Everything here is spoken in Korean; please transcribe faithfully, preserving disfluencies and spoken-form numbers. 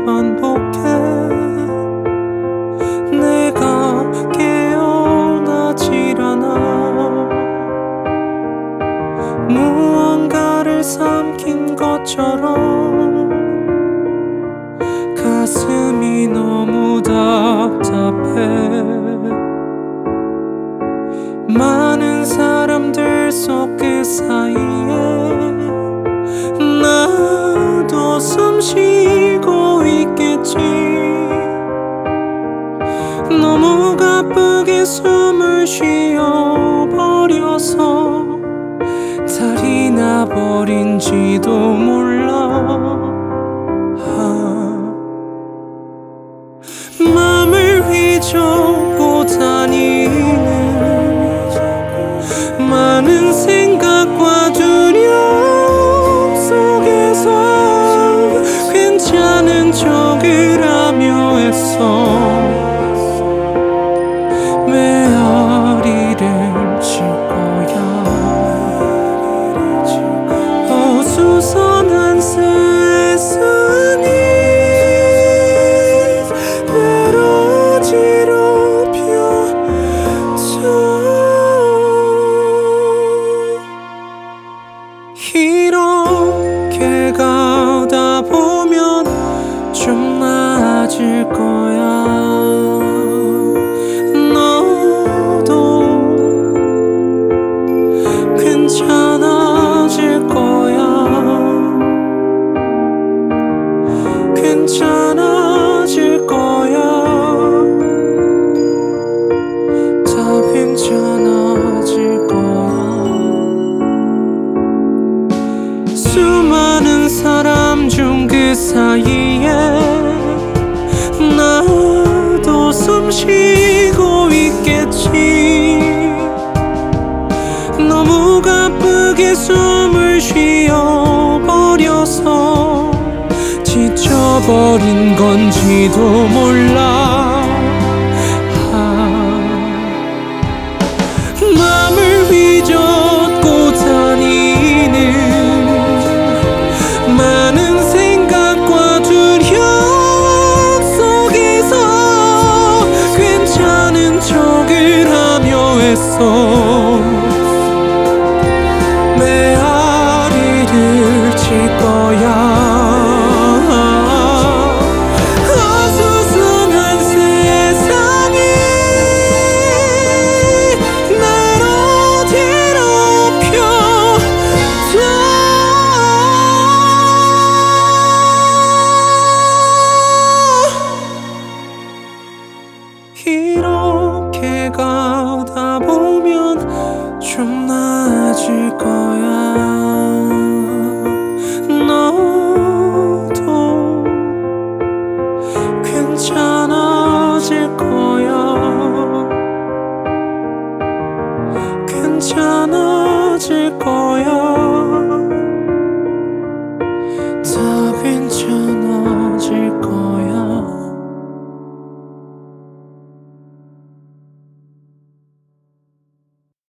반복해. 내가 깨어나질 않아. 무언가를 삼킨 것처럼 가슴이 너무 답답해. 많은 사람들 속 그 사이에 나도 숨 쉬고 있겠지. 너무 가쁘게 숨을 쉬어버려서 달이 나버린지도 몰라. 아, 맘을 휘젓고 다니는 많은 생각과 두려움 속에서 괜찮은 척을 하며 애써 메아리를 칠 거야. 어수선한 세상이 메로디로 펴져. 이렇게 가다 보면 좀 나아질 거야. 너도 괜찮아질 거야. 괜찮아질 거야. 다 괜찮아질 거야. 수많은 사람 중 그 사이에 나도 숨 쉬고 있겠지. 너무 가쁘게 숨을 쉬어버려서 지쳐버린 건지도 몰라. 아, 맘을 휘젓고 다니는 많은 생각과 두려움 속에서 괜찮은 척을 하며 애써 메아리를 칠 거야. 어수선한 세상이 메로디로 펴져. 이렇게 가다 보면 좀 나아질 거야. 너도 괜찮아질 거야. 괜찮아질 거야. 다